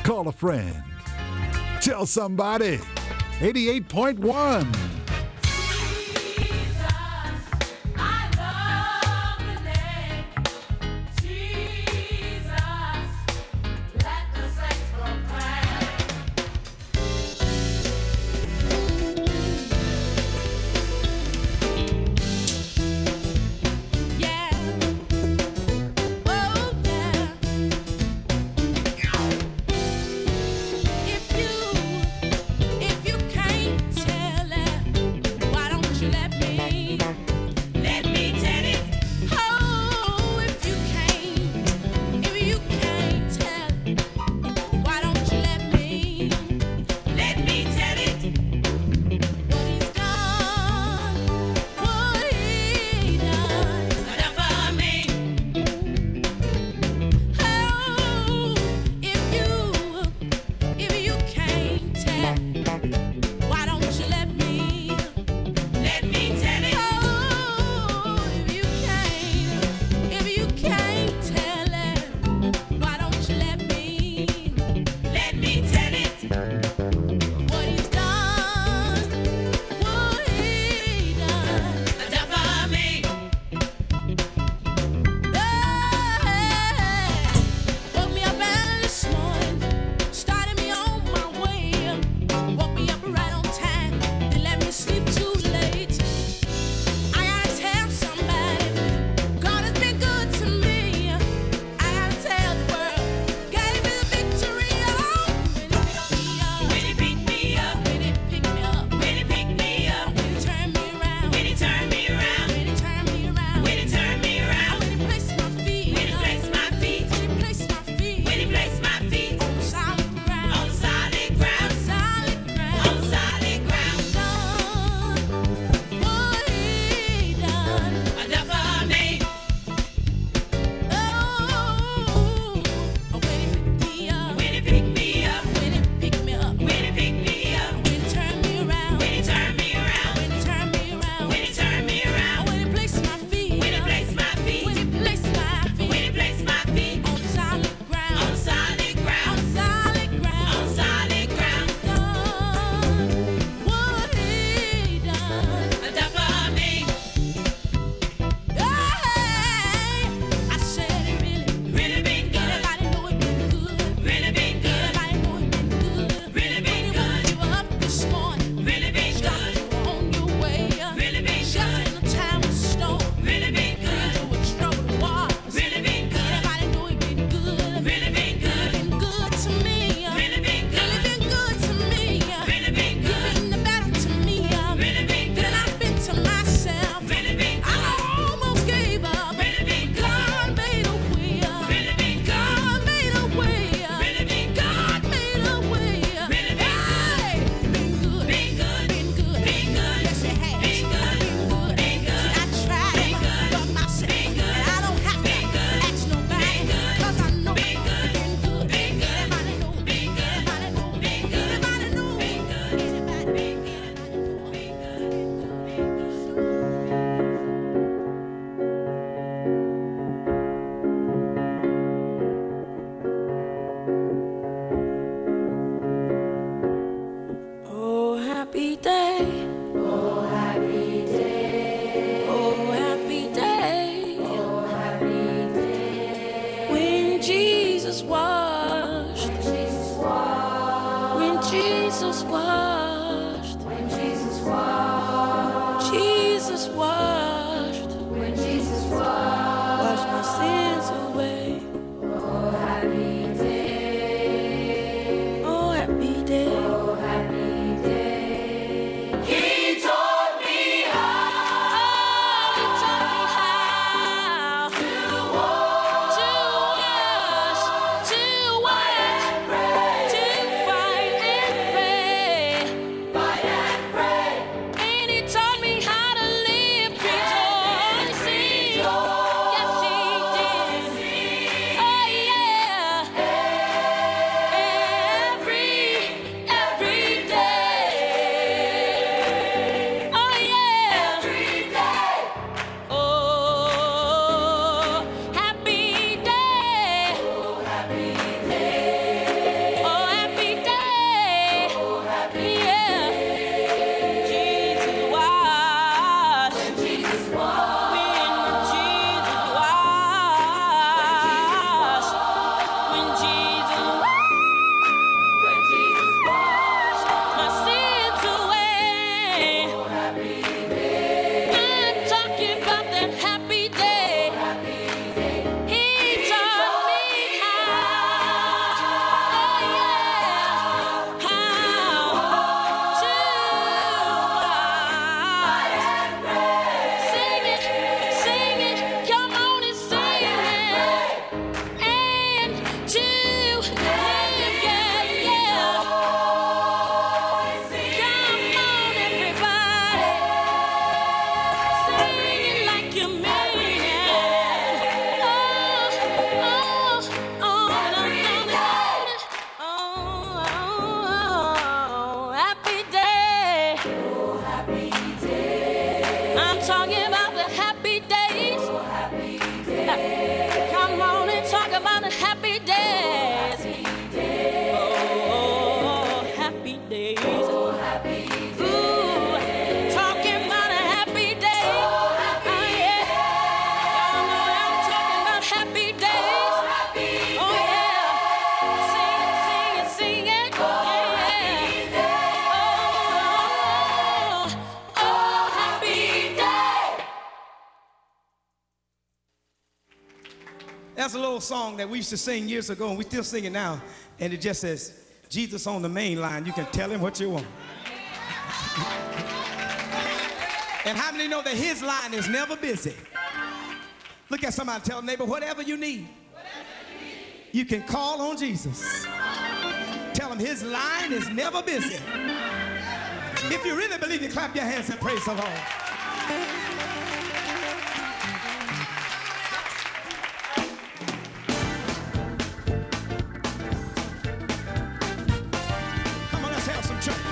Call a friend. Tell somebody. 88.1. If you can't tell it, why don't you let me? Let me tell it. Oh, if you can't tell it, why don't you let me? Let me tell it. What he's done, what he done, done for me. Oh, if you can't tell, why don't you let me? Let me tell it. Oh, if you can't tell it, why don't you let me? Let me tell it. What he's done, what he done for me. Woke me up early this morning, started me on my way. Woke me up right on time, didn't let me sleep too late. I gotta tell somebody, God has been good to me. I gotta tell the world, gave me the victory. Oh, when he picked me up, when he picked me up, when he picked me up, when he turned me around, when he turned me around, when he turned me around, when he turned me around, when he placed my feet, when he placed my feet, when he placed my feet, when he placed my feet on solid ground, on solid ground, on solid ground, on solid ground. Done what he done for me. Oh, when he picked me up, when he picked me up, when he picked me up, when he turned me around, when he turned me around, when he turned me around, when he turned me around, when he placed my feet, when he placed my feet, when he placed my feet, when he placed my feet on solid ground, on solid ground, on solid ground, on solid ground. Done what he done for me. I said it really been good. Everybody know it been good. Really been good. Everybody know it been good. Really been good. You were up this morning. Really been good. You were on your way. Really been good. In a time of storm. Really been good. You with troubled waters. Really been good. Everybody know it been good. Really been good. Been good to me. Really been good. Really been good to me. Really been good. You've been better to me. Really been good. Than I've been to myself. Really been good. I almost gave up. Really been good. God made a way. Really been good. God made a way. Really been good. God made a way. Really been good. Been good. Been good. Been good. Been good. Yes, it has. Been good. Been good. Been good. See, I tried for myself. Been good. And I don't have to ask nobody. Cause I know been good. Been good. Everybody know been good. Everybody know been good. Everybody know been good. Everybody been Oh, happy day. Oh, happy day. Oh, happy day. Oh, happy day. When Jesus washed. When Jesus washed. When Jesus washed. When Jesus washed. Jesus washed. When Jesus washed. Washed my sins away. Oh, happy day. Oh, happy day. Oh, happy day. He taught me how. He taught me how to wash, to fight and pray. There's a little song that we used to sing years ago, and we still sing it now, and it just says, Jesus on the main line, you can tell him what you want. And how many know that his line is never busy? Look at somebody, tell a neighbor, whatever you need, you can call on Jesus. Tell him his line is never busy. If you really believe it, clap your hands and praise the Lord. Come on, let's have some church.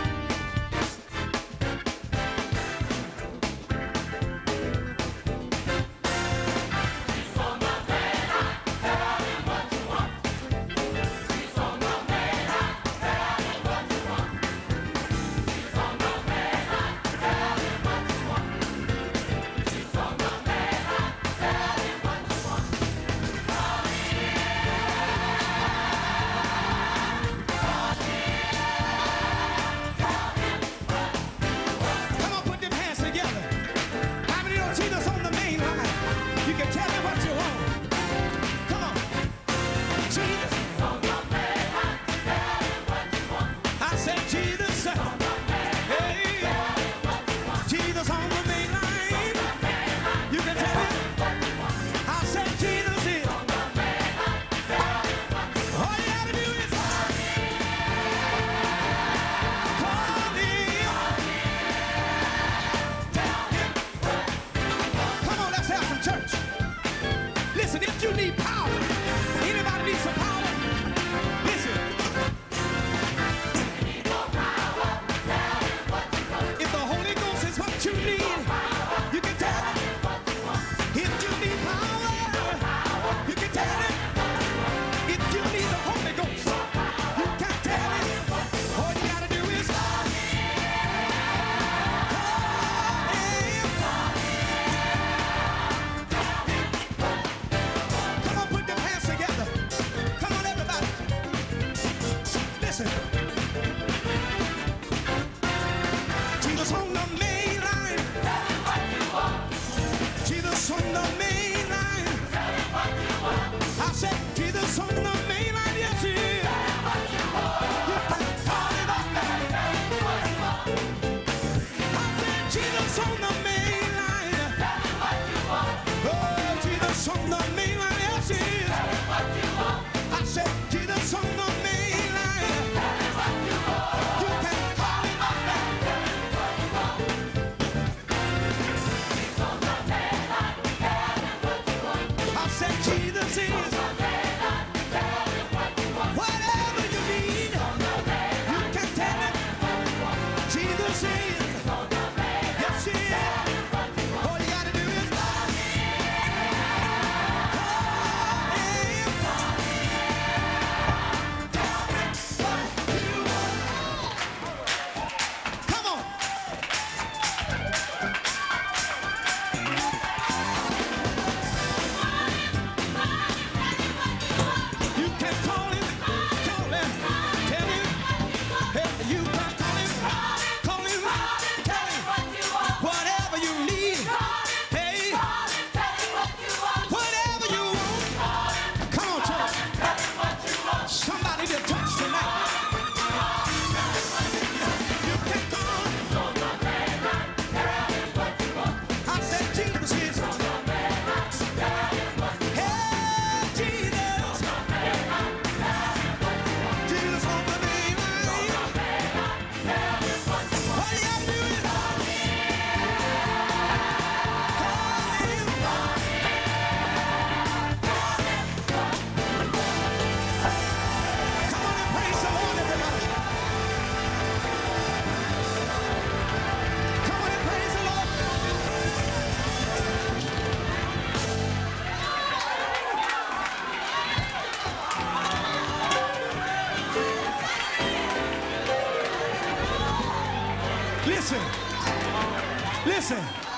Listen,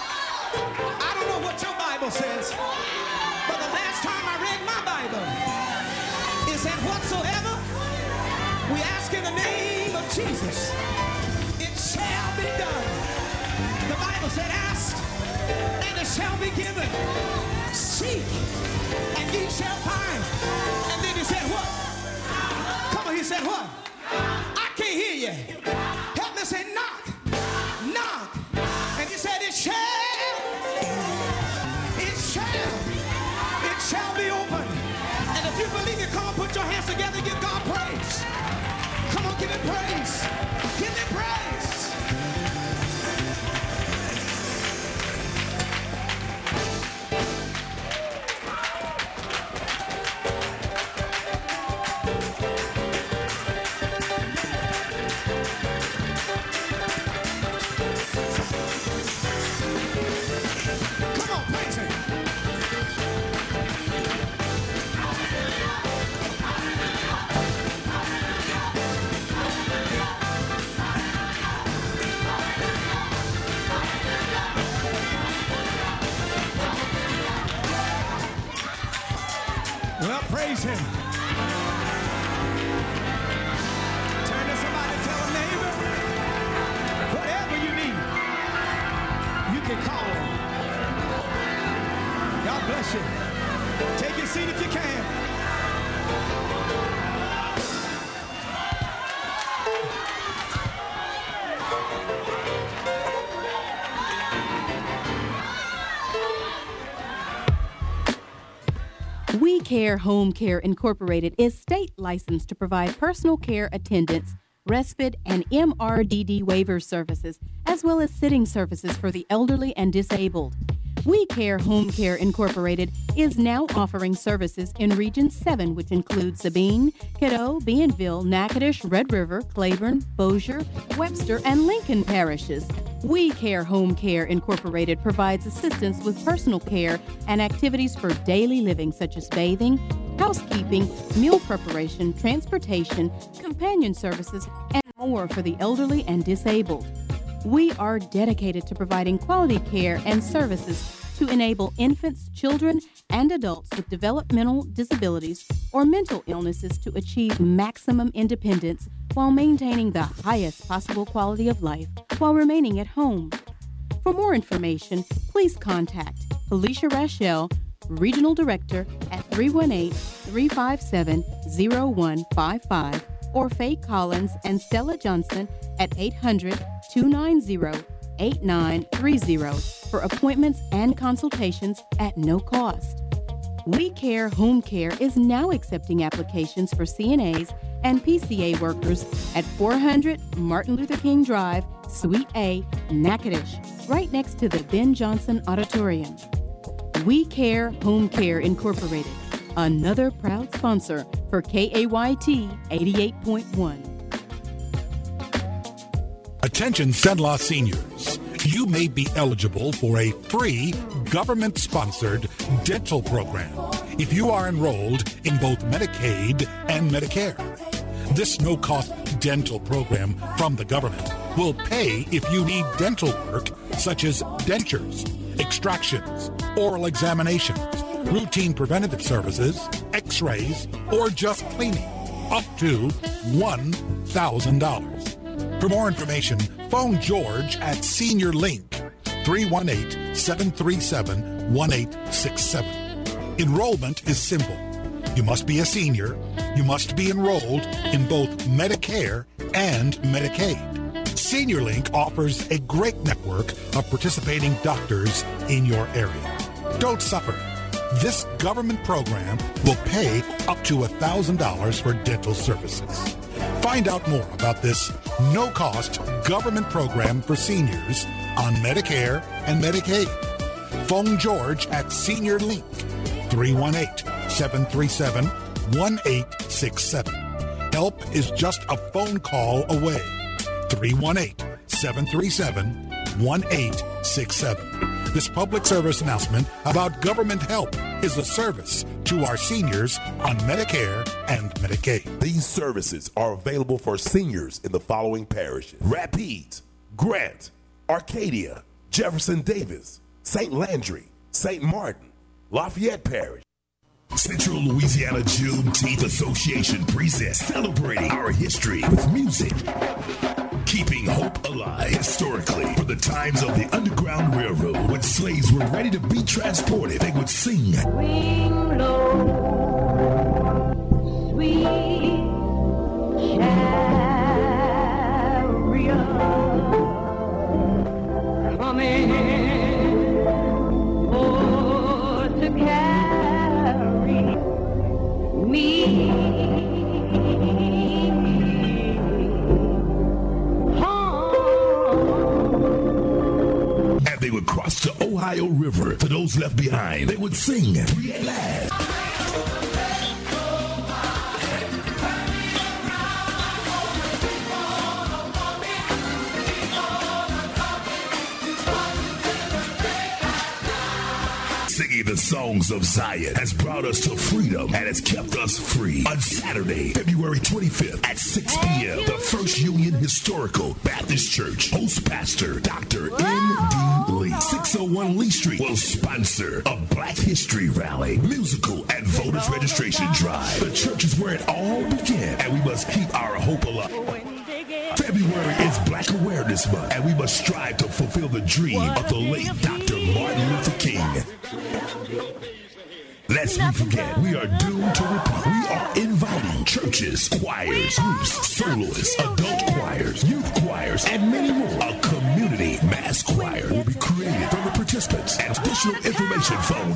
I don't know what your Bible says, but the last time I read my Bible, it said whatsoever we ask in the name of Jesus, it shall be done. The Bible said ask, and it shall be given. Seek, and ye shall find. And then he said what? Come on, he said what? I can't hear you. Help me say knock, knock. And he said it shall be open. And if you believe it, come on, put your hands together, give God praise. Come on, give him praise. Give him praise. Well, praise him. Turn to somebody, tell a neighbor, whatever you need, you can call him. God bless you. Take your seat if you can. We Care Home Care Incorporated is state licensed to provide personal care attendance, respite, and MRDD waiver services, as well as sitting services for the elderly and disabled. We Care Home Care Incorporated is now offering services in Region 7, which includes Sabine, Caddo, Bienville, Natchitoches, Red River, Claiborne, Bossier, Webster, and Lincoln parishes. We Care Home Care Incorporated provides assistance with personal care and activities for daily living such as bathing, housekeeping, meal preparation, transportation, companion services, and more for the elderly and disabled. We are dedicated to providing quality care and services to enable infants, children, and adults with developmental disabilities or mental illnesses to achieve maximum independence while maintaining the highest possible quality of life while remaining at home. For more information, please contact Felicia Rachel, Regional Director, at 318-357-0155, or Faye Collins and Stella Johnson at 800-290-8930 for appointments and consultations at no cost. We Care Home Care is now accepting applications for CNAs and PCA workers at 400 Martin Luther King Drive, Suite A, Natchitoches, right next to the Ben Johnson Auditorium. We Care Home Care Incorporated, another proud sponsor for KAYT 88.1. Attention Cenla seniors. You may be eligible for a free government-sponsored dental program if you are enrolled in both Medicaid and Medicare. This no-cost dental program from the government will pay if you need dental work such as dentures, extractions, oral examinations, routine preventative services, x-rays, or just cleaning, up to $1,000. For more information, phone George at Senior Link, 318-737-1867. Enrollment is simple. You must be a senior. You must be enrolled in both Medicare and Medicaid. Senior Link offers a great network of participating doctors in your area. Don't suffer. This government program will pay up to $1,000 for dental services. Find out more about this no-cost government program for seniors on Medicare and Medicaid. Phone George at Senior Link, 318-737-1867. Help is just a phone call away. 318-737-1867. This public service announcement about government help is a service to our seniors on Medicare and Medicaid. These services are available for seniors in the following parishes: Rapides, Grant, Arcadia, Jefferson Davis, St. Landry, St. Martin, Lafayette Parish. Central Louisiana Juneteenth Association presents Celebrating Our History with Music. Keeping hope alive historically for the times of the Underground Railroad, when slaves were ready to be transported, they would sing. Swing low, sweet chariot, coming for to carry me home. And they would cross the Ohio River. To those left behind, they would sing Free at Last. Singing the songs of Zion has brought us to freedom and has kept us free. On Saturday, February 25th at 6 p.m., the First Union Historical Baptist Church host pastor Dr. N.D. Lee, 601 Lee Street, will sponsor a Black History Rally, musical, and voters registration drive. The church is where it all began, and we must keep our hope alive. February is Black Awareness Month, and we must strive to fulfill the dream of the late Dr. Martin Luther King. Lest we forget, we are doomed to repeat. We are inviting churches, choirs, groups, soloists, adult choirs, youth choirs, and many more. A community mass choir will be created from the participants. And additional information, phone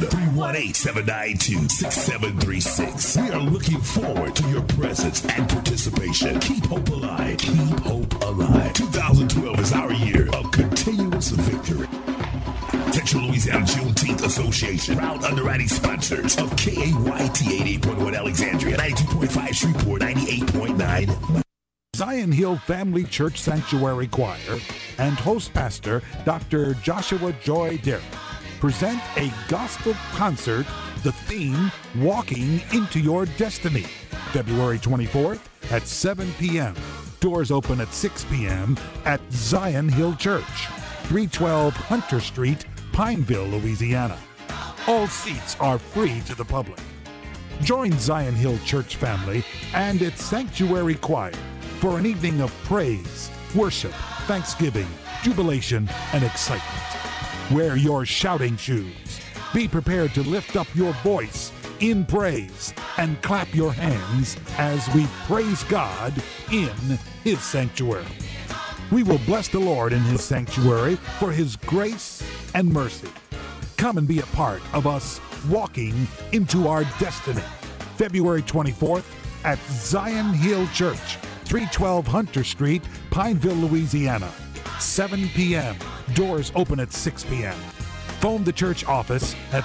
318-792-6736. We are looking forward to your presence and participation. Keep hope alive. Keep hope alive. 2012 is our year of continuous victory. Central Louisiana Juneteenth Association, proud underwriting sponsors of KAYT 88.1 Alexandria, 92.5 Shreveport, 98.9. Zion Hill Family Church Sanctuary Choir and host pastor Dr. Joshua Joy Derrick present a gospel concert, the theme, Walking into Your Destiny, February 24th at 7 p.m. Doors open at 6 p.m. at Zion Hill Church, 312 Hunter Street, Pineville, Louisiana. All seats are free to the public. Join Zion Hill Church family and its sanctuary choir for an evening of praise, worship, thanksgiving, jubilation, and excitement. Wear your shouting shoes. Be prepared to lift up your voice in praise and clap your hands as we praise God in His sanctuary. We will bless the Lord in His sanctuary for His grace and mercy. Come and be a part of us walking into our destiny. February 24th at Zion Hill Church, 312 Hunter Street, Pineville, Louisiana. 7 p.m. Doors open at 6 p.m. Phone the church office at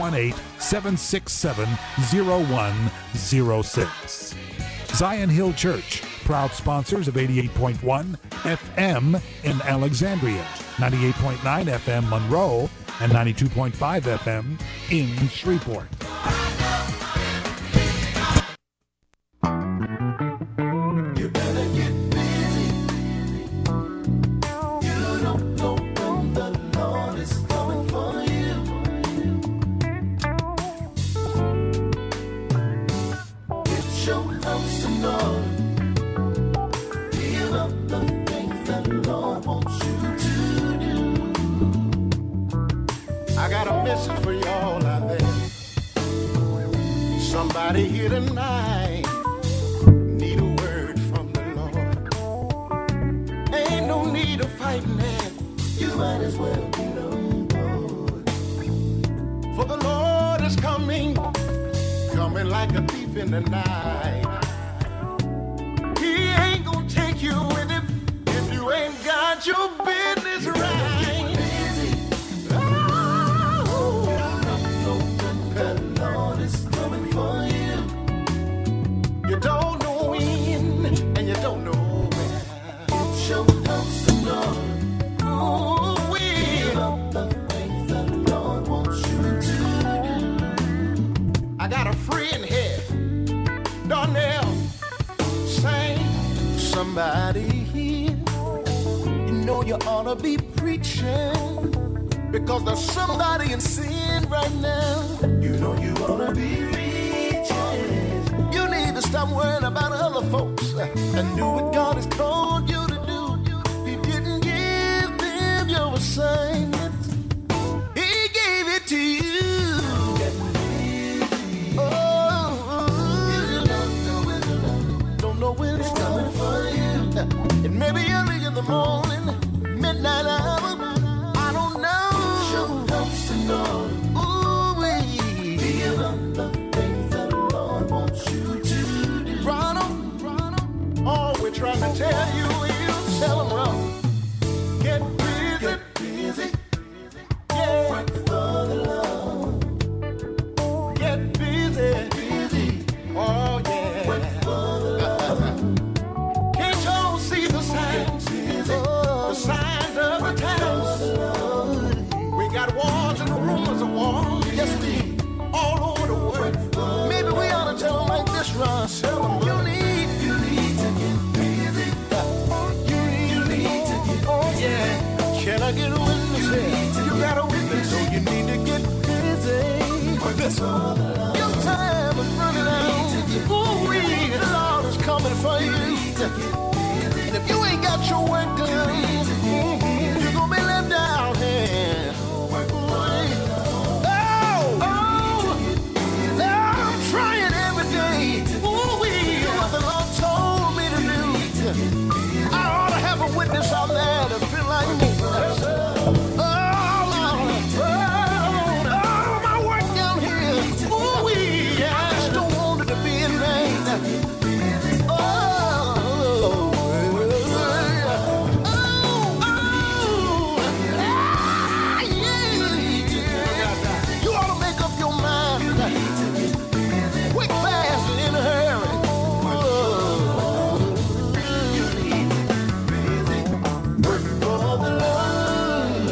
318-767-0106. Zion Hill Church, proud sponsors of 88.1 FM in Alexandria, 98.9 FM Monroe, and 92.5 FM in Shreveport. You better get busy. You don't know when the Lord is coming for you. Get your house in order. Give up the things that the Lord wants you to do. I got a message for y'all out there. Somebody here tonight need a word from the Lord. Ain't no need of fighting it. You might as well get on board. For the Lord is coming like a thief in the night. He ain't gonna take you with him if you ain't got your business right. Oh, the Lord is coming for you. You don't know when and you don't know where. It's your house to know. Oh, give up the things that the Lord wants you to do. I got a friend here, Darnell, sang somebody here. You know you ought to be preaching, because there's somebody in sin right now. You know you ought to be preaching. You need to stop worrying about other folks and do what God has told you to do. He didn't give them your assignment. He gave it to you. Oh, don't know when it's coming for you. It may be early in the morning, midnight hour. I don't know. Show comes to know. Ooh, give up the things that the Lord wants you to do. Ronald, all we're trying to tell you is tell them wrong. Get busy. Yeah. Work for the Lord. Get busy. Oh, yeah. Work for the Lord. Can't y'all see the signs? The signs of the times. We got wars and rumors of war. Yes, we all over the world. Maybe we ought to tell them like this, Ron. Tell them you need to get busy. You need to get oh yeah. Can I get a witness here? You got a witness, so you need to get busy. Listen, your time is running out. Ooh, the Lord is coming for you. And if you ain't got your work done, you're gonna be let down here. I'm trying every day. Ooh, what the Lord told me to do. I ought to have a witness out there to feel like me. Oh, my work down here. Ooh, I just don't want it to be in vain. You ought to make up your mind. Quick, fast, and in a hurry. Work for the Lord.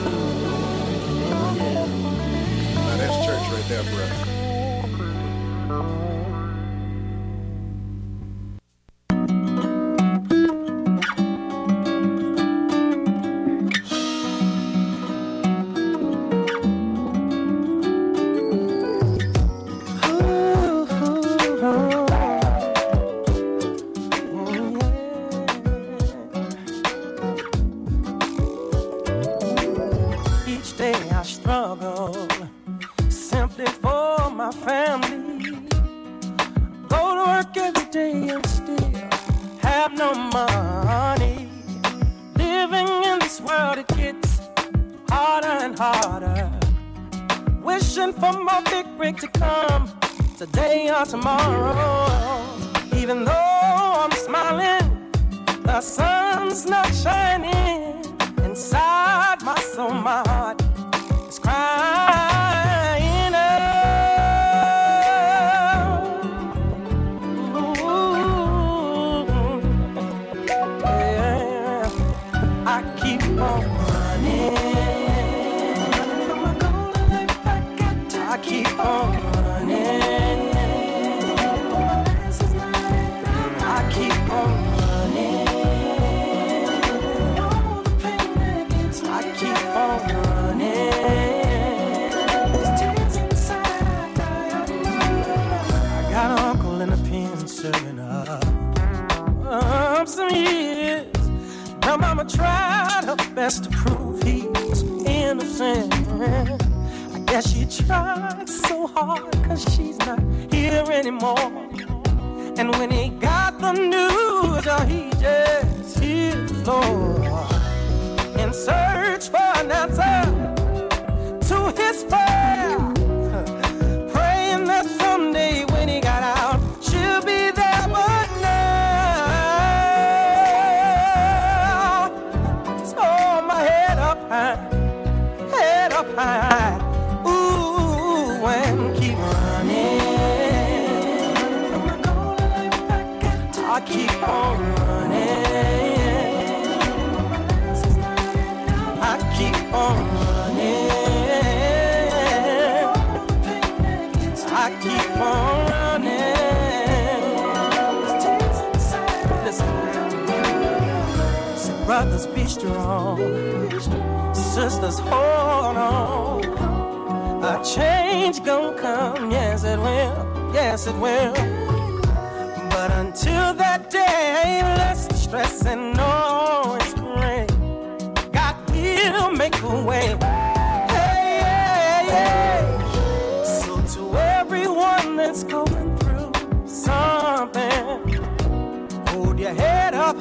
Now that's church right there, brother. Each day I struggle simply for my family. Go to work every day and still have no money. Living in this world, it gets harder and harder. Wishing for my big break to come today or tomorrow. Even though I'm smiling, the sun's not shining. Inside my soul, my heart is crying out. Ooh, yeah. I keep on running. I keep on running. I keep on running. I keep on running. I got an uncle in a pen serving up some years. My mama tried her best to prove he was innocent. I guess she tried so hard 'cause she's not here anymore. And when he got the news, he just hit the floor in search for an answer to his prayer, praying that someday when he got out, she'll be there. But now, just hold my head up high, ooh, and keep running. I keep on running. I keep on running. I keep on running. Listen, say, brothers, be strong. Sisters, hold on. A change gon' come, yes it will, yes it will. But until that day, let's stress and know it's great. God will make a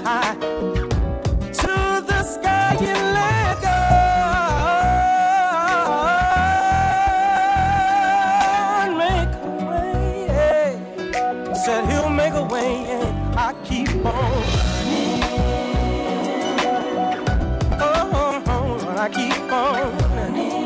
high to the sky and let go. And make a way. Said he'll make a way, and I keep on running. Oh, I keep on running.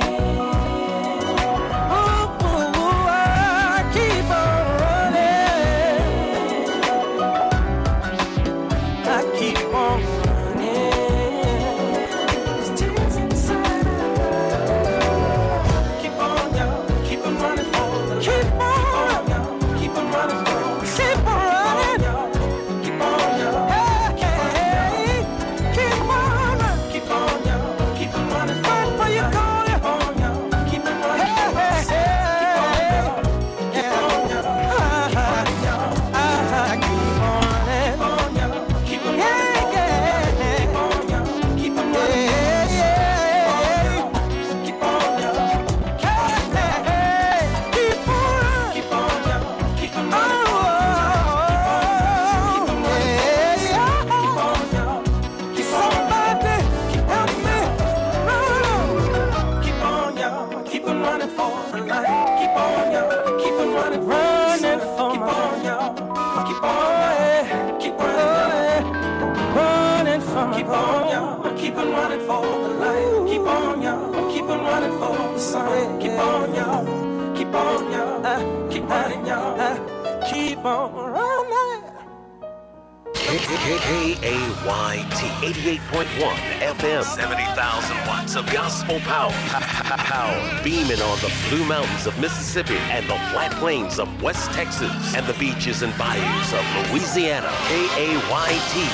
KAYT 88.1 FM, 70,000 watts of gospel power. Power beaming on the Blue Mountains of Mississippi and the flat plains of West Texas and the beaches and bayous of Louisiana. KAYT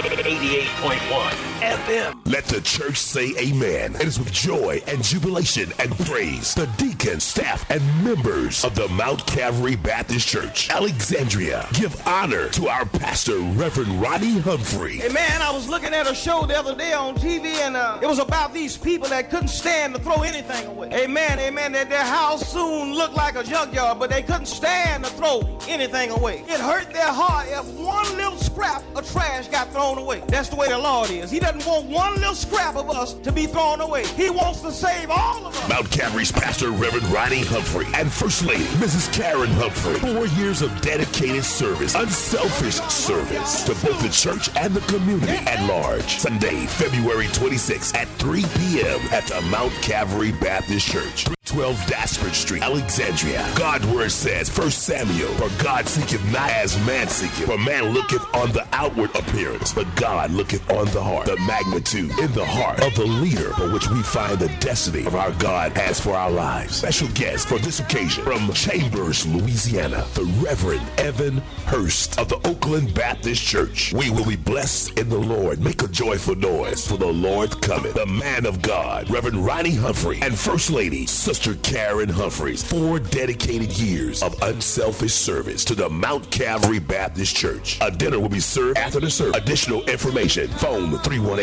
88.1 FM. Let the church say amen. It is with joy and jubilation and praise the deacons, staff, and members of the Mount Calvary Baptist Church, Alexandria, give honor to our pastor, Reverend Ronnie Humphrey. Hey man, I was looking at a show the other day on TV, and it was about these people that couldn't stand to throw anything away. Amen, amen. That their house soon looked like a junkyard, but they couldn't stand to throw anything away. It hurt their heart if one little scrap of trash got thrown away. That's the way the Lord is. He doesn't want one little scrap of us to be thrown away. He wants to save all of us. Mount Calvary's pastor, Reverend Ronnie Humphrey, and First Lady, Mrs. Karen Humphrey. 4 years of dedicated service, unselfish service to both the church and the community at large. Sunday, February 26th at 3 p.m. at the Mount Calvary Baptist Church. 12 Daspert Street, Alexandria. God's word says, 1 Samuel, for God seeketh not as man seeketh, for man looketh on the outward appearance, but God looketh on the heart. The magnitude in the heart of the leader for which we find the destiny of our God has for our lives. Special guest for this occasion from Chambers, Louisiana, the Reverend Evan Hurst of the Oakland Baptist Church. We will be blessed in the Lord. Make a joyful noise, for the Lord cometh. The man of God, Reverend Ronnie Humphrey, and First Lady, Sister Karen Humphreys. 4 dedicated years of unselfish service to the Mount Calvary Baptist Church. A dinner will be served after the service. Additional information, phone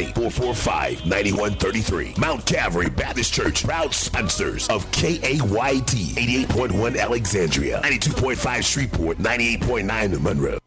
318-445-9133. Mount Calvary Baptist Church, proud sponsors of KAYT 88.1 Alexandria, 92.5 Shreveport, 98.9 Monroe.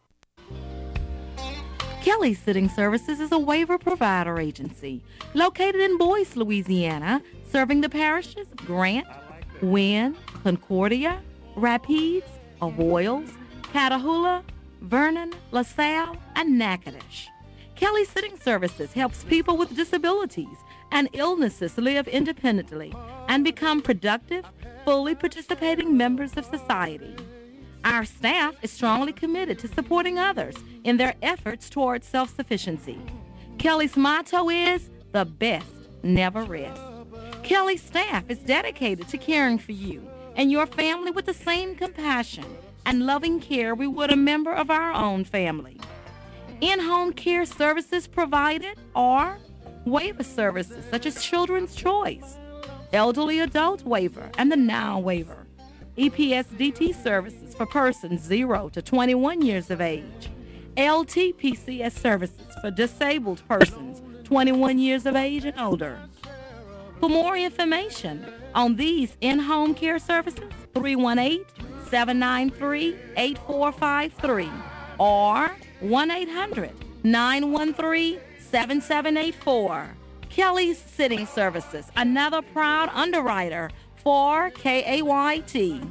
Kelly Sitting Services is a waiver provider agency located in Boyce, Louisiana, serving the parishes of Grant, Wynne, Concordia, Rapides, Avoyelles, Catahoula, Vernon, LaSalle, and Natchitoches. Kelly Sitting Services helps people with disabilities and illnesses live independently and become productive, fully participating members of society. Our staff is strongly committed to supporting others in their efforts towards self-sufficiency. Kelly's motto is, the best never rests. Kelly's staff is dedicated to caring for you and your family with the same compassion and loving care we would a member of our own family. In-home care services provided are waiver services such as Children's Choice, Elderly Adult Waiver, and the Now Waiver. EPSDT services for persons 0 to 21 years of age. LTPCS services for disabled persons 21 years of age and older. For more information on these in-home care services, 318-793-8453 or 913-7784. Kelly's Sitting Services, another proud underwriter for KAYT.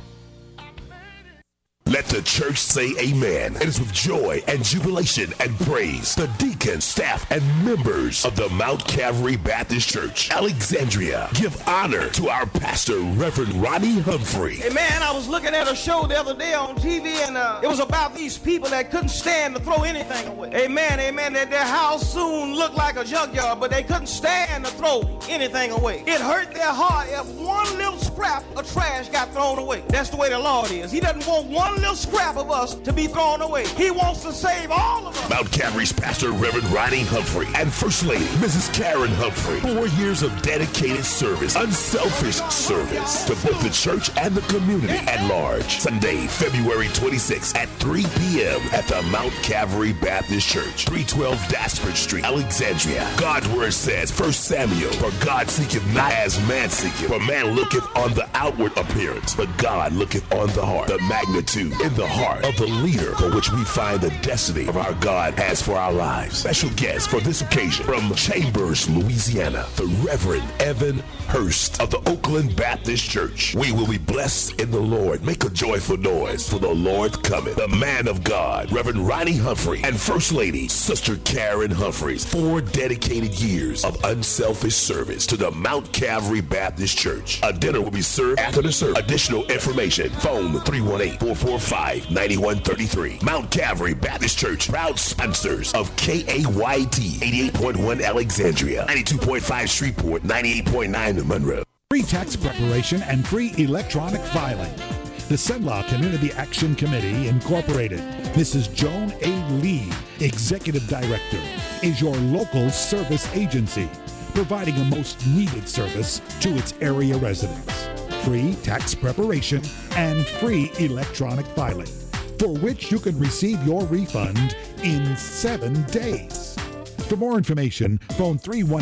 Let the church say amen. It is with joy and jubilation and praise. The deacon, staff, and members of the Mount Calvary Baptist Church, Alexandria, give honor to our pastor, Reverend Ronnie Humphrey. Hey man, I was looking at a show the other day on TV, and it was about these people that couldn't stand to throw anything away. Amen, amen. That their house soon looked like a junkyard, but they couldn't stand to throw anything away. It hurt their heart if one little scrap of trash got thrown away. That's the way the Lord is. He doesn't want one little scrap of us to be thrown away. He wants to save all of us. Mount Calvary's pastor, Reverend Ronnie Humphrey, and First Lady, Mrs. Karen Humphrey. 4 years of dedicated service, unselfish service to both the church and the community at large. Sunday, February 26th at 3 p.m. at the Mount Calvary Baptist Church, 312 Daspert Street, Alexandria. God's word says, 1 Samuel, for God seeketh not as man seeketh, for man looketh on the outward appearance, but God looketh on the heart. The magnitude in the heart of the leader for which we find the destiny of our God has for our lives. Special guest for this occasion from Chambers, Louisiana, the Reverend Evan Hurst of the Oakland Baptist Church. We will be blessed in the Lord. Make a joyful noise, for the Lord cometh. The man of God, Reverend Ronnie Humphrey, and First Lady, Sister Karen Humphreys. 4 dedicated years of unselfish service to the Mount Calvary Baptist Church. A dinner will be served after the service. Additional information, phone 318-445-9133. Mount Calvary Baptist Church, proud sponsors of KAYT 88.1 Alexandria, 92.5 Shreveport, 98.9 Monroe. Free tax preparation and free electronic filing. The Cenla Community Action Committee, Incorporated, Mrs. Joan A. Lee, Executive Director, is your local service agency, providing a most needed service to its area residents. Free tax preparation and free electronic filing, for which you can receive your refund in 7 days. For more information, phone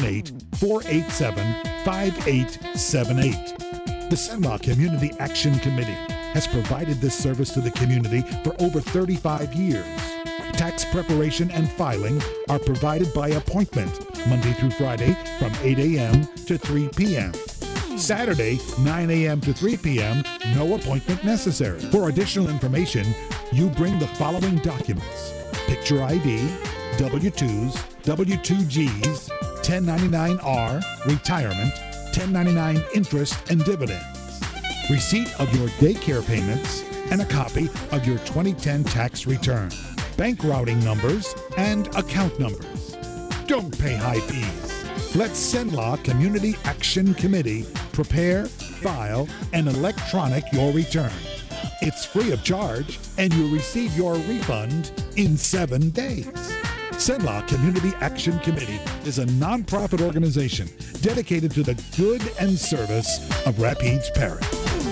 318-487-5878. The Cenla Community Action Committee has provided this service to the community for over 35 years. Tax preparation and filing are provided by appointment, Monday through Friday from 8 a.m. to 3 p.m. Saturday, 9 a.m. to 3 p.m., no appointment necessary. For additional information, you bring the following documents: picture ID, W-2s, W-2Gs, 1099-R, retirement, 1099 interest and dividends, receipt of your daycare payments, and a copy of your 2010 tax return, bank routing numbers, and account numbers. Don't pay high fees. Let Cenla Community Action Committee prepare, file, and electronic your return. It's free of charge, and you'll receive your refund in 7 days. Cenla Community Action Committee is a nonprofit organization dedicated to the good and service of Rapides Parish.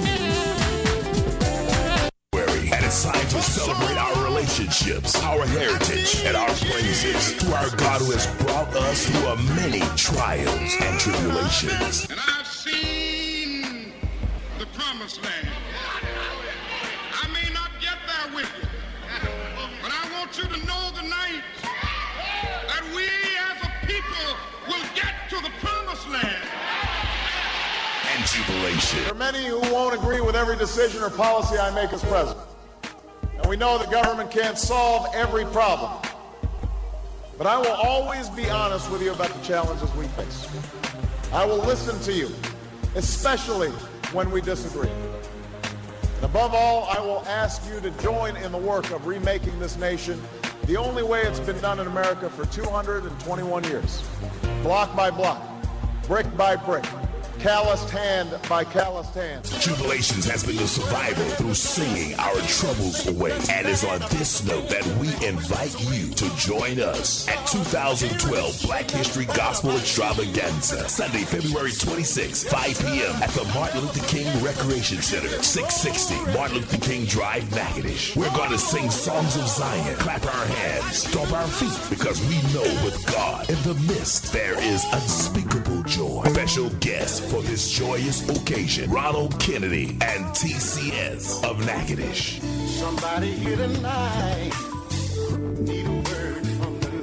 And it's time to celebrate our relationships, our heritage, and our praises to our God who has brought us through many trials and tribulations. And I've seen the promised land. I may not get there with you, but I want you to know tonight that we as a people will get to the promised land. And jubilation. There are many who won't agree with every decision or policy I make as president. And we know the government can't solve every problem. But I will always be honest with you about the challenges we face. I will listen to you, especially when we disagree. And above all, I will ask you to join in the work of remaking this nation the only way it's been done in America for 221 years. Block by block, brick by brick, calloused hand by calloused hand. Jubilations has been the survival through singing our troubles away. And it's on this note that we invite you to join us at 2012 Black History Gospel Extravaganza, Sunday, February 26, 5 p.m. at the Martin Luther King Recreation Center, 660 Martin Luther King Drive, Natchitoches. We're going to sing songs of Zion, clap our hands, stomp our feet, because we know with God in the midst there is unspeakable joy. Special guests for this joyous occasion, Ronald Kennedy and TCS of Natchitoches. Somebody here tonight need a word from the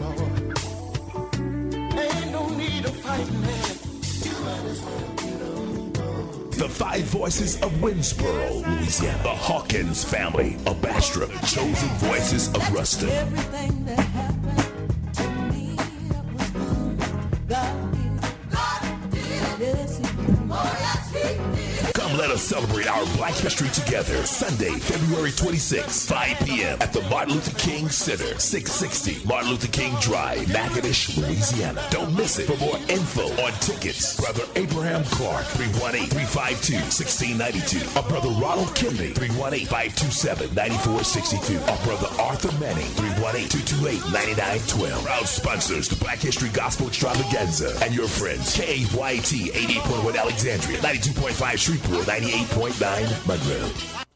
The Five Voices of Winsboro, Louisiana. The Hawkins family of Bastrop. The Chosen Voices of Ruston. Everything that happened to me, that was good. God did. Yes, he did. Oh, yes, he did. Come let us celebrate our Black History together. Sunday, February 26th, 5 p.m. at the Martin Luther King Center, 660 Martin Luther King Drive, Natchitoches, Louisiana. Don't miss it. For more info on tickets, Brother Abraham Clark, 318-352-1692. Or Brother Ronald Kennedy, 318-527-9462. Or Brother Arthur Manning, 318-228-9912. Proud sponsors, the Black History Gospel Extravaganza. And your friends, KAYT, 88.1 Alexandria, 92.5 Shreveport, 98.9 Monroe.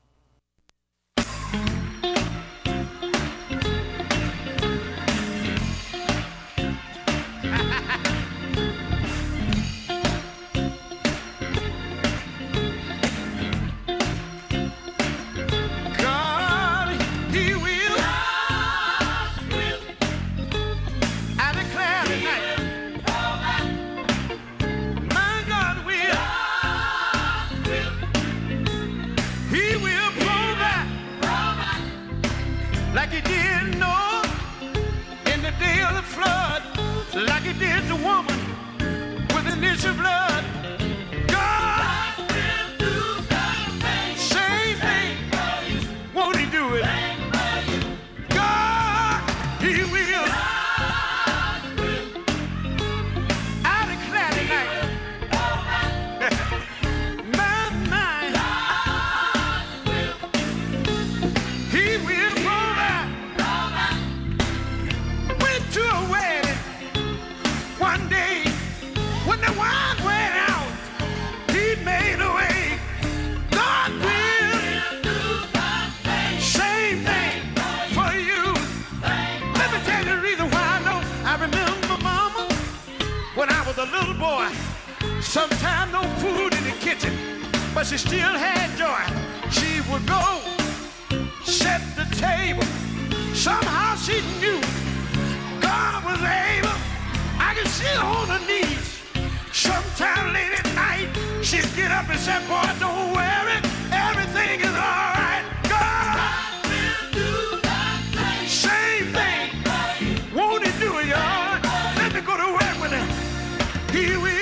Sometimes no food in the kitchen, but she still had joy. She would go set the table. Somehow she knew God was able. I could see her on her knees. Sometime late at night, she'd get up and say, boy, don't worry, everything is all right. God will do that same thing. Won't he do it, y'all? Let me go to work with him. He will.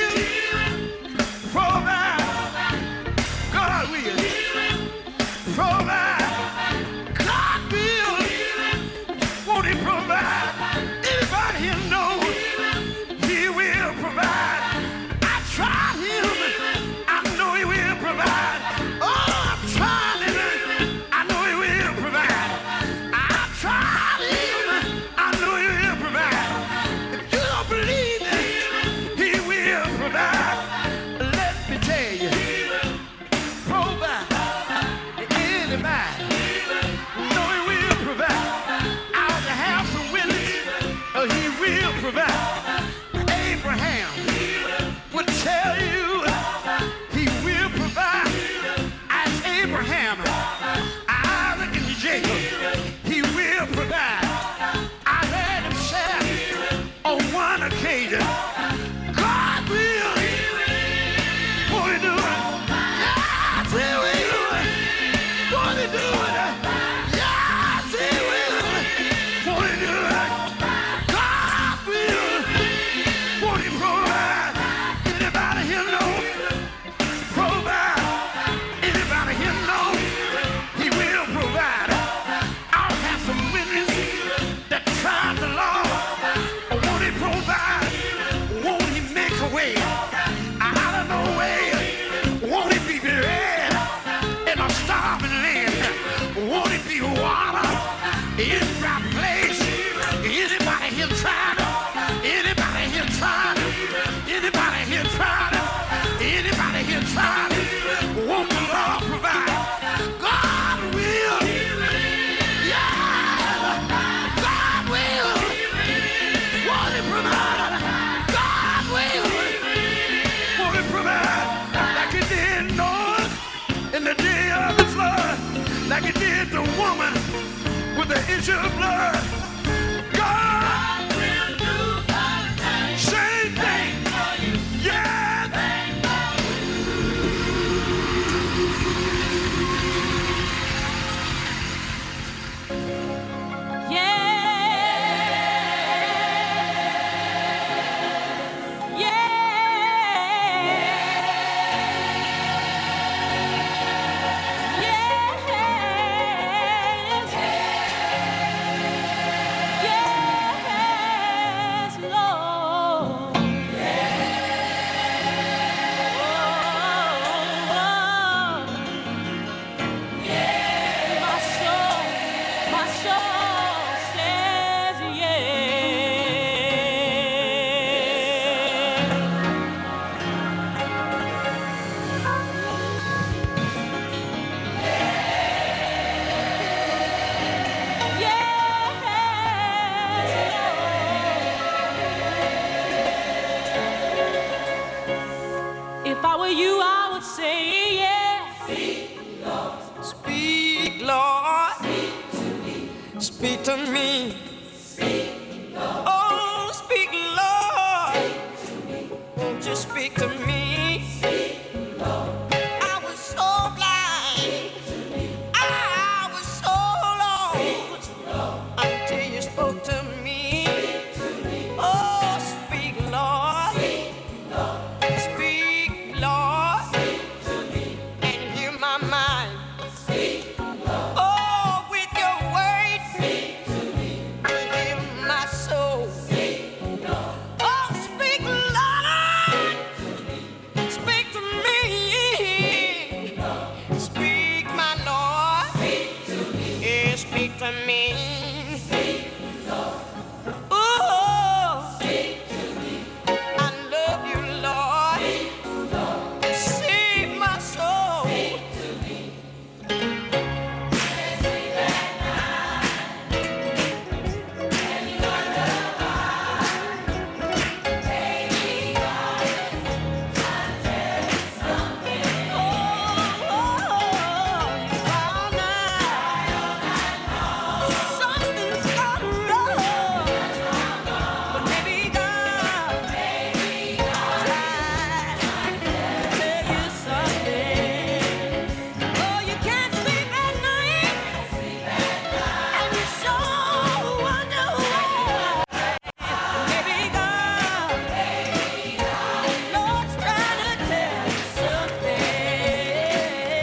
Like it did the woman with the issue of blood. God will do the same thing. Yeah. to me. Oh, speak, Lord. Won't you speak to me? I was so blind. I was so lost until you spoke to me. Oh, speak, Lord. Speak, Lord. And hear my mind. Oh, with your word. Hear my soul. Oh, speak, Lord. Speak to me. Speak, my Lord. Yeah, speak to me. Oh, I love you, Lord. Save my soul. Something's gone wrong. But maybe God tell you something. Oh, you can't sleep at night, and you sure wonder why. Maybe God, Lord's trying to tell you something.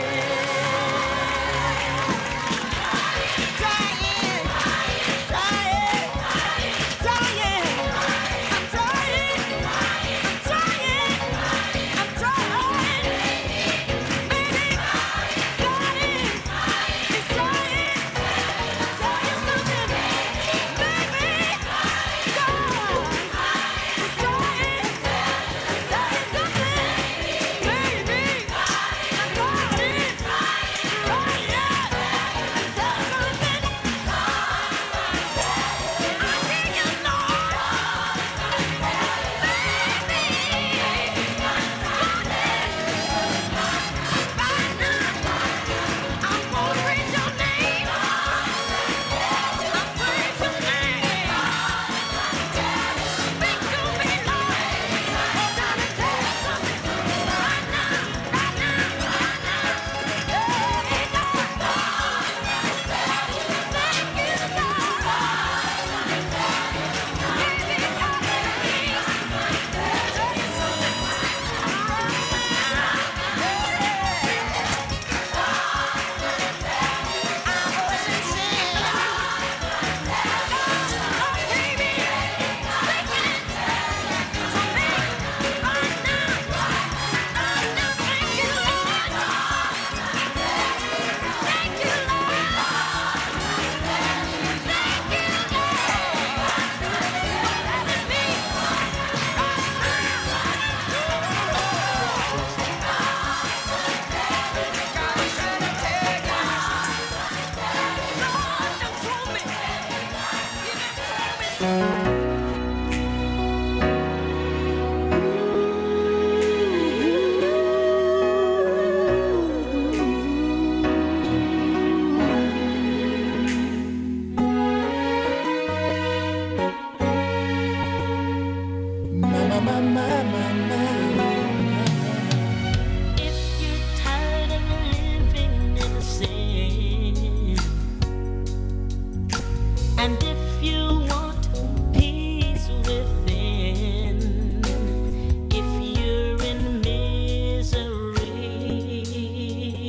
If you're tired of living in sin, and if you want peace within, if you're in misery,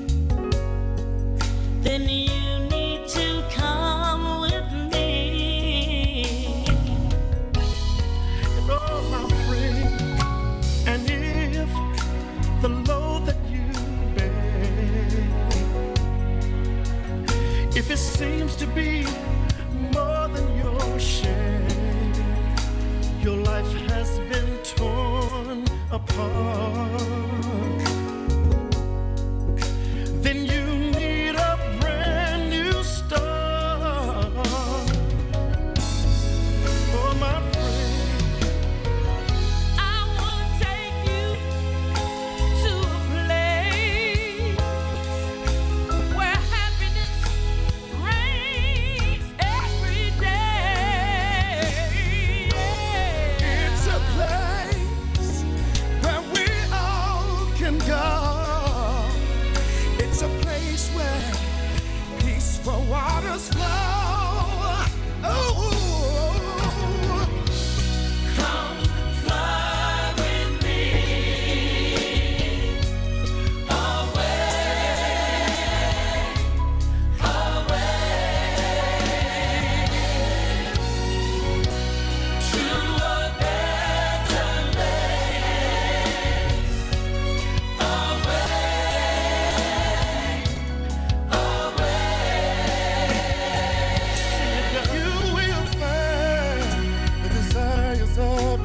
then you need to come with me. Oh, my friend, and if the load that you bear, if it seems to be more than your share, your life has been torn apart, then you need a brand new start. Oh, my friend, I wanna take you to a place where happiness reigns.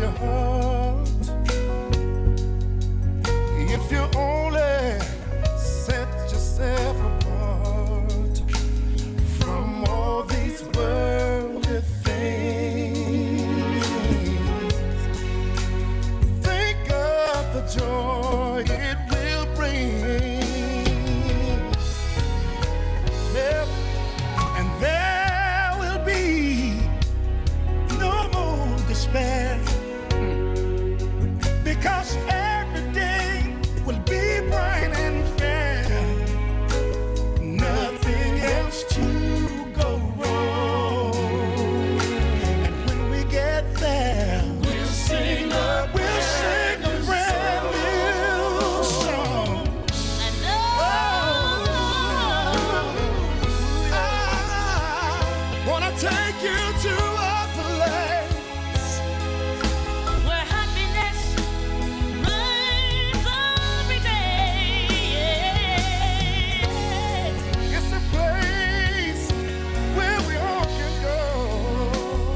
your heart. If you only set yourself apart from all these worldly things, think of the joy it will bring. Yep. And there will be no more despair, because every day will be bright and fair. Nothing else to go wrong. And when we get there, we'll sing a brand new song. I wanna take you to a place Where happiness reigns every day. It's a place where we all can go.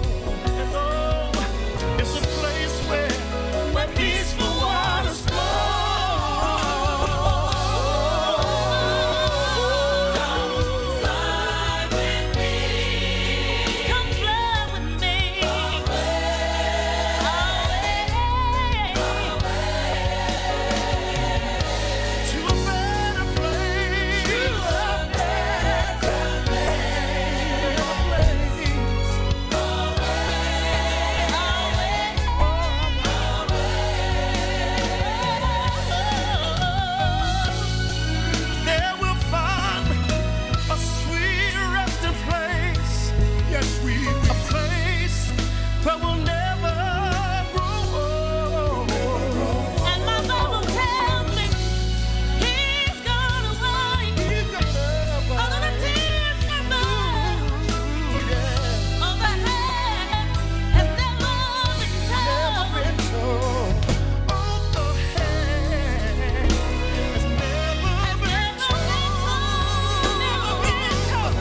It's a place where peaceful waters flow. Fly with me. Come fly with me. To a better place. There we'll find a sweet resting place. Yes, we will. A place where we'll never grow old. And my Bible tells me He's gonna wipe all of the tears from my all the hair has never been told. All the hair has never been told. Never been told.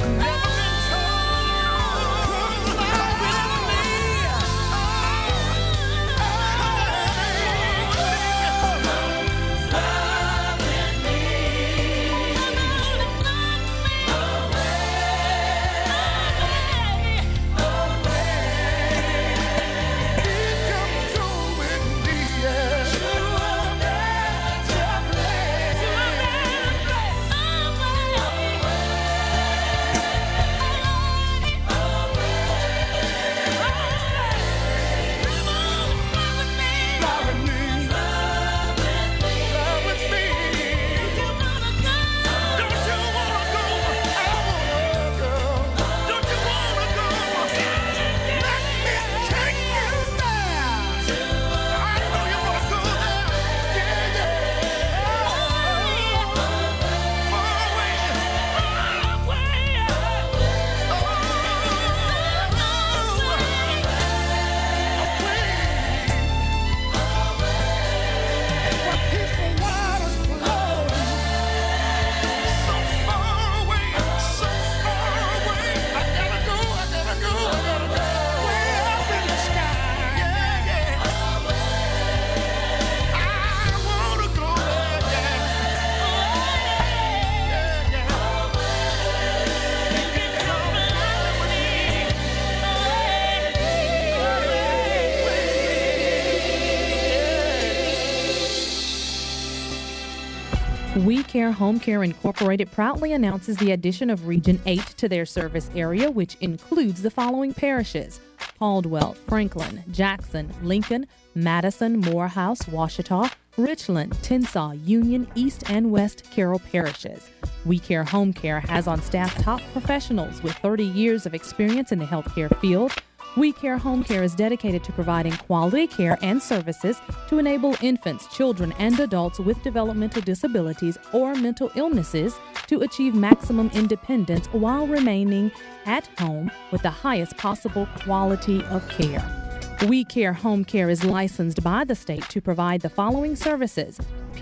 We Care Home Care Incorporated proudly announces the addition of Region 8 to their service area, which includes the following parishes: Caldwell, Franklin, Jackson, Lincoln, Madison, Morehouse, Washita, Richland, Tensas, Union, East, and West Carroll parishes. We Care Home Care has on staff top professionals with 30 years of experience in the healthcare field. We Care Home Care is dedicated to providing quality care and services to enable infants, children, and adults with developmental disabilities or mental illnesses to achieve maximum independence while remaining at home with the highest possible quality of care. We Care Home Care is licensed by the state to provide the following services: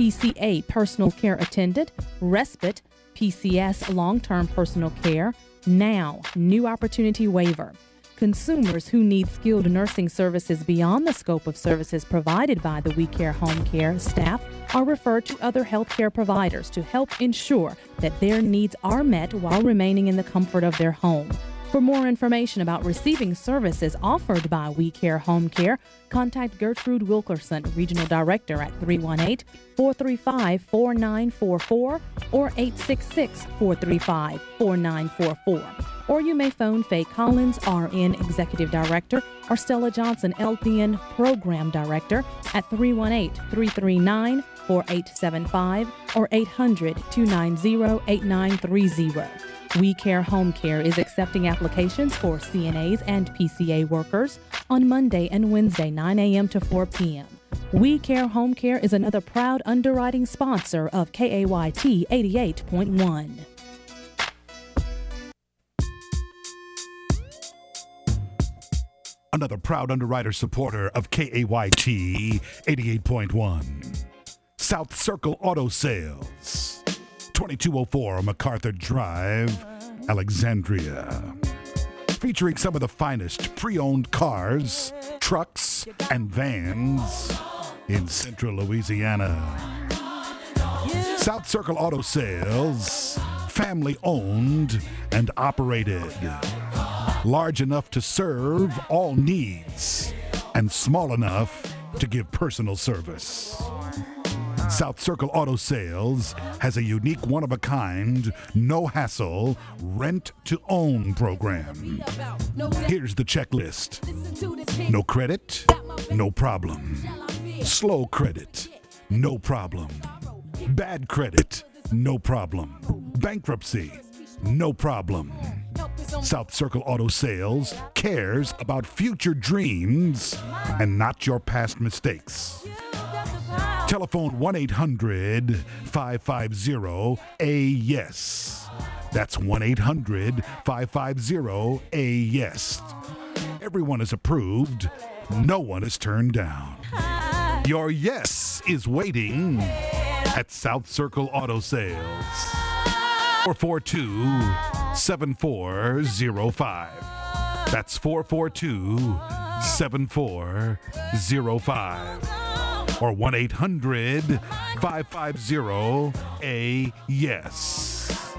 PCA Personal Care Attendant, Respite, PCS Long-Term Personal Care, Now New Opportunity Waiver. Consumers who need skilled nursing services beyond the scope of services provided by the We Care Home Care staff are referred to other healthcare providers to help ensure that their needs are met while remaining in the comfort of their home. For more information about receiving services offered by We Care Home Care, contact Gertrude Wilkerson, Regional Director, at 318-435-4944 or 866-435-4944. Or you may phone Faye Collins, RN Executive Director, or Stella Johnson, LPN Program Director, at 318-339-4875 or 800-290-8930. We Care Home Care is accepting applications for CNAs and PCA workers on Monday and Wednesday, 9 a.m. to 4 p.m. We Care Home Care is another proud underwriting sponsor of KAYT 88.1. Another proud underwriter supporter of KAYT 88.1. South Circle Auto Sales, 2204 MacArthur Drive, Alexandria. Featuring some of the finest pre-owned cars, trucks, and vans in central Louisiana. South Circle Auto Sales, family owned and operated. Large enough to serve all needs and small enough to give personal service. South Circle Auto Sales has a unique one-of-a-kind, no-hassle, rent-to-own program. Here's the checklist. No credit? No problem. Slow credit? No problem. Bad credit? No problem. Bankruptcy? No problem. South Circle Auto Sales cares about future dreams and not your past mistakes. Telephone 1-800-550-A-YES. That's 1-800-550-A-YES. Everyone is approved. No one is turned down. Your yes is waiting at South Circle Auto Sales. 442-7405. That's 442-7405. Or 1-800-550-A-YES.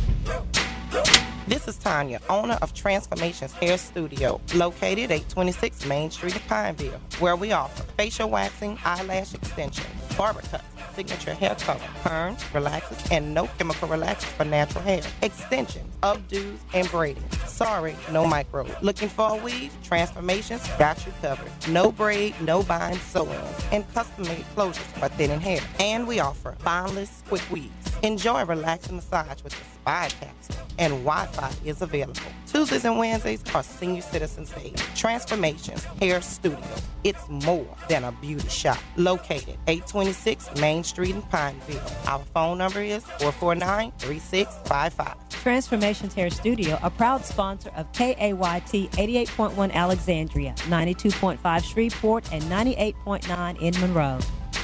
This is Tanya, owner of Transformations Hair Studio, located at 826 Main Street in Pineville, where we offer facial waxing, eyelash extension, barber cuts, signature hair color, perms, relaxers, and no chemical relaxers for natural hair, extensions, updos, and braiding. Sorry, no micro. Looking for a weave? Transformations got you covered. No braid, no bind, sew-ins, and custom-made closures for thinning hair. And we offer bondless quick weaves. Enjoy a relaxing massage with the Spy Capsule, and Wi-Fi is available. Tuesdays and Wednesdays are Senior Citizens Day. Transformations Hair Studio. It's more than a beauty shop. Located 826 Main Street in Pineville. Our phone number is 449-3655. Transformations Hair Studio, a proud sponsor of KAYT 88.1 Alexandria, 92.5 Shreveport, and 98.9 in Monroe.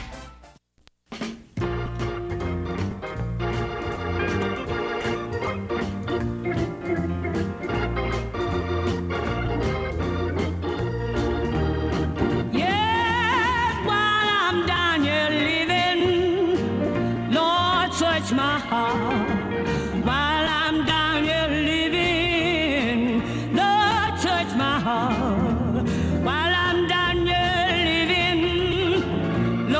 My heart while I'm down here living. Lord, touch my heart while I'm down here living.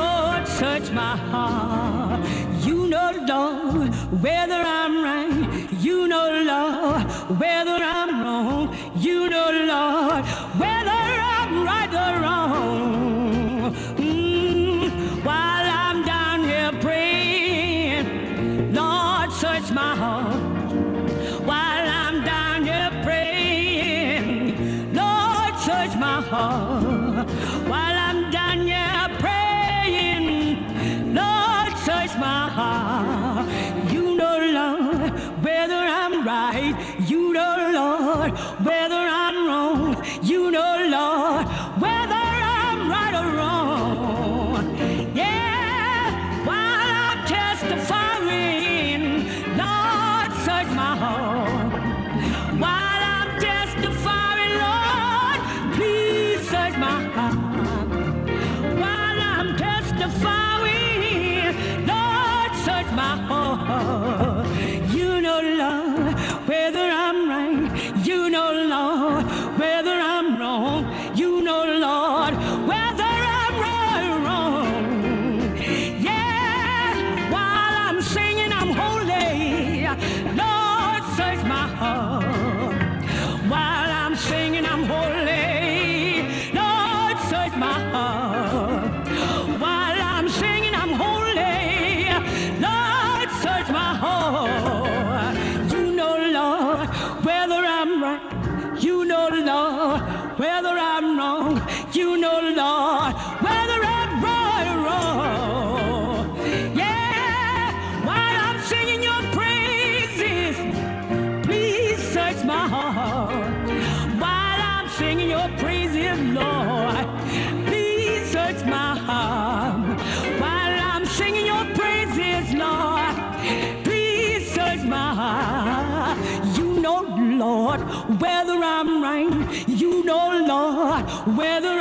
search my heart. While I'm singing, I'm holy. Lord, search my heart. You know, Lord, whether I'm right. You know, Lord, whether I'm wrong. You know, Lord, whether I'm right or wrong. Yeah, while I'm singing your praises, please search my heart. While I'm singing your praises, Lord, please search my heart. While I'm singing your praises, Lord, please search my heart. You know, Lord, whether I'm right. You know, Lord, whether